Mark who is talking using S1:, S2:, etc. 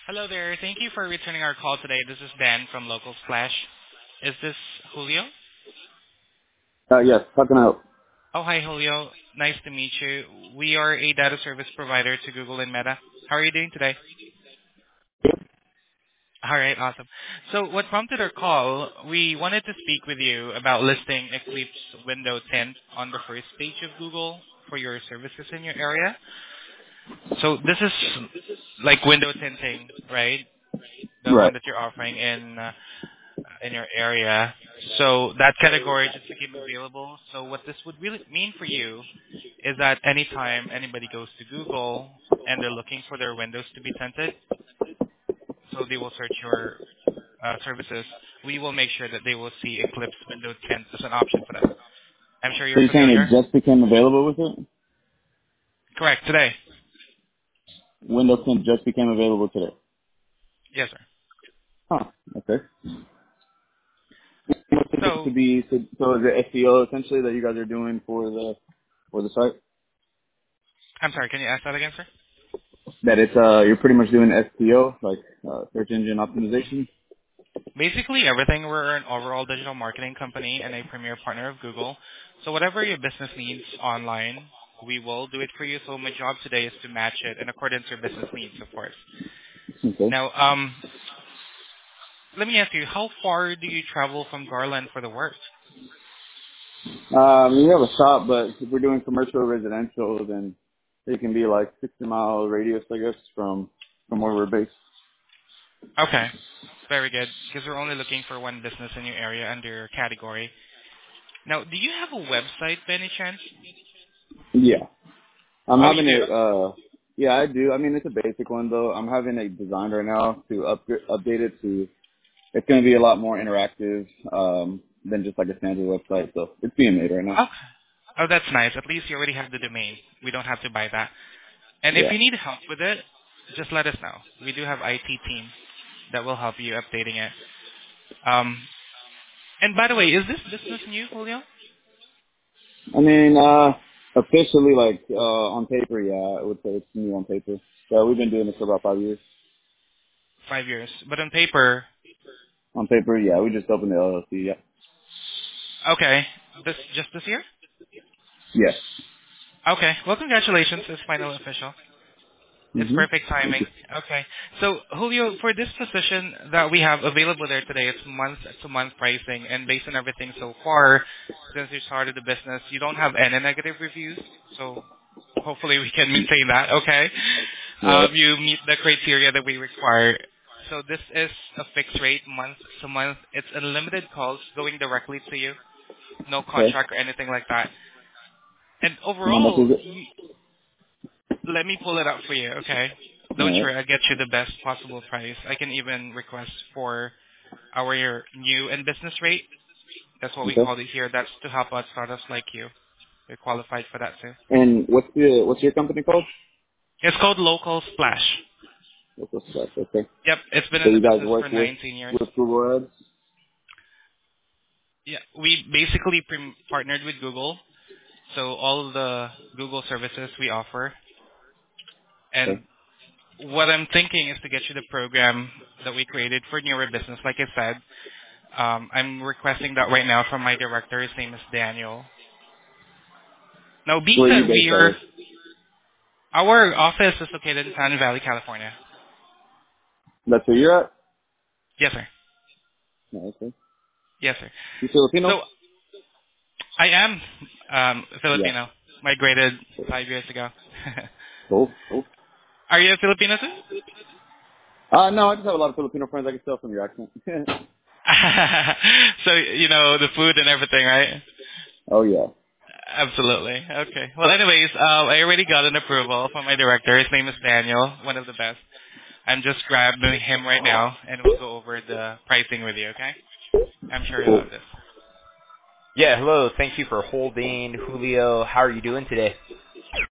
S1: Hello there. Thank you for returning our call today. This is Dan from Local Splash. Is this Julio?
S2: Yes. How can I help?
S1: Oh, hi, Julio. Nice to meet you. We are a data service provider to Google and Meta. How are you doing today? All right, awesome. So what prompted our call, we wanted to speak with you about listing Eclipse Window Tint on the first page of Google for your services in your area. So this is like window tinting, right? The one
S2: Right.
S1: that you're offering in your area. So that category just became available. So what this would really mean for you is that anytime anybody goes to Google and they're looking for their windows to be tinted, so they will search your services, we will make sure that they will see Eclipse Window Tint as an option for them. I'm sure
S2: So
S1: you're
S2: you're saying it
S1: familiar.
S2: just became available with it?
S1: Correct, today.
S2: Windows 10 just became available today.
S1: Yes, sir.
S2: Huh. Okay. To
S1: So,
S2: be so is it SEO essentially that you guys are doing for the site?
S1: I'm sorry, can you ask that again, sir?
S2: That it's you're pretty much doing SEO like search engine optimization.
S1: Basically everything. We're an overall digital marketing company and a premier partner of Google. So whatever your business needs online, we will do it for you. So my job today is to match it in accordance to your business needs, of course.
S2: Okay.
S1: Now, let me ask you, how far do you travel from Garland for the work?
S2: We have a shop, but if we're doing commercial or residential, then it can be like 60-mile radius, I guess, from where we're based.
S1: Okay, very good. Because we're only looking for one business in your area under your category. Now, do you have a website by any chance?
S2: Yeah. I'm
S1: Oh, you
S2: having
S1: do.
S2: it. Yeah, I do. I mean, it's a basic one though. I'm having it designed right now to update it to. It's going to be a lot more interactive than just like a standard website. So it's being made right now.
S1: Okay. Oh, that's nice. At least you already have the domain. We don't have to buy that. And if
S2: Yeah.
S1: you need help with it, just let us know. We do have IT team that will help you updating it. And by the way, is this business new, Julio?
S2: I mean, officially, like on paper, yeah, I would say it's new on paper. So we've been doing this for about 5 years.
S1: 5 years. But on paper,
S2: On paper, yeah, we just opened the LLC. Yeah.
S1: okay. Just this year?
S2: Yes.
S1: Okay. Well, congratulations. It's finally official. It's
S2: Mhm.
S1: perfect
S2: Thank
S1: timing.
S2: you.
S1: Okay. So, Julio, for this position that we have available there today, it's month-to-month pricing, and based on everything so far, since you started the business, you don't have any negative reviews, so hopefully we can maintain that, okay?
S2: Right.
S1: You meet the criteria that we require. So this is a fixed rate month-to-month. It's unlimited calls going directly to you, no
S2: Okay.
S1: contract or anything like that. And
S2: And how much
S1: overall,
S2: is it?
S1: let me pull it up for you, okay?
S2: All
S1: Don't
S2: right.
S1: worry, I'll get you the best possible price. I can even request for our new and business rate. That's what we
S2: Okay.
S1: call it here. That's to help out startups like you. You're qualified for that too.
S2: And what's your company called?
S1: It's called Local Splash.
S2: Local Splash. Okay.
S1: Yep, it's been
S2: So
S1: in the
S2: you guys
S1: business
S2: work
S1: for 19 years.
S2: with Google Ads?
S1: Yeah, we basically partnered with Google. So all of the Google services we offer. And
S2: Okay.
S1: what I'm thinking is to get you the program that we created for newer business. Like I said, I'm requesting that right now from my director. His name is Daniel. Now, being
S2: Where are you
S1: that
S2: based out of?
S1: our office is located in San Valley, California.
S2: That's where you're at?
S1: Yes, sir.
S2: No, okay.
S1: Yes, sir.
S2: You Filipino?
S1: So I am
S2: Yeah.
S1: Filipino. Migrated 5 years ago.
S2: Cool. Cool.
S1: Are you a Filipino too?
S2: No, I just have a lot of Filipino friends. I can tell from your accent.
S1: So you know the food and everything, right?
S2: Oh yeah.
S1: Absolutely. Okay. Well, anyways, I already got an approval from my director. His name is Daniel, one of the best. I'm just grabbing him right now, and we'll go over the pricing with you. Okay? I'm sure you'll
S2: Cool.
S1: love this.
S3: Yeah, hello. Thank you for holding. Julio, how are you doing today?